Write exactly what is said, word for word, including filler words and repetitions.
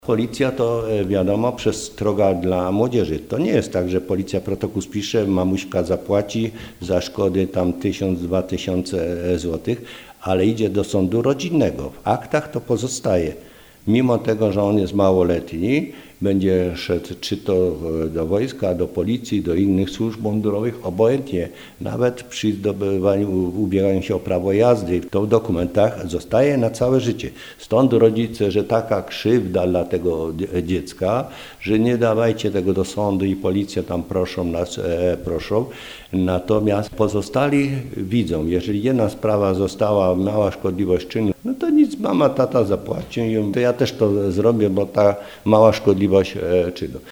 Policja to wiadomo przestroga dla młodzieży. To nie jest tak, że policja protokół spisze, mamuśka zapłaci za szkody tam tysiąc, dwa tysiące złotych, ale idzie do sądu rodzinnego. W aktach to pozostaje. Mimo tego, że on jest małoletni, będzie szedł czy to do wojska, do policji, do innych służb mundurowych, obojętnie, nawet przy zdobywaniu, ubieganiu się o prawo jazdy, to w dokumentach zostaje na całe życie. Stąd rodzice, że taka krzywda dla tego dziecka, że nie dawajcie tego do sądu i policja tam proszą nas, e, proszą. Natomiast pozostali widzą, jeżeli jedna sprawa została, mała szkodliwość czynu, no to nic, mama, tata zapłaci, to ja też to zrobię, bo ta mała szkodliwość czynu.